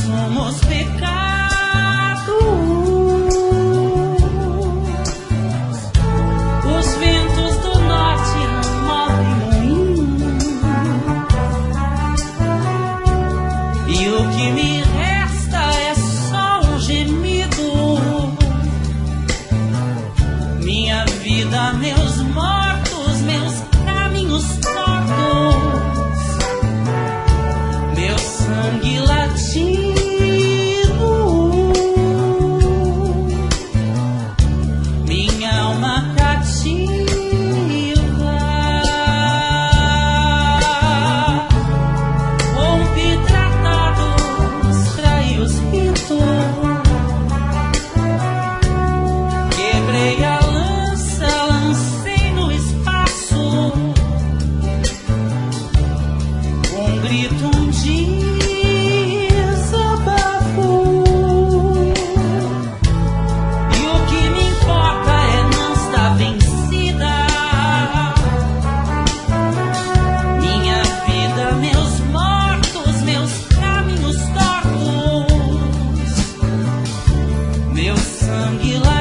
somos pecado. Os ventos do norte não movem moinho, e o que me resta é só um gemido. Minha vida, meus mortos, meus caminhos tortos, meu sangue latindo, minha alma cativa. Rompi tratados, traí os ritos, quebrei a lança, lancei no espaço, um grito, um desabafo. E o que me importa é não estar vencida. Minha vida, meus mortos, meus caminhos tortos, meu sangue lá.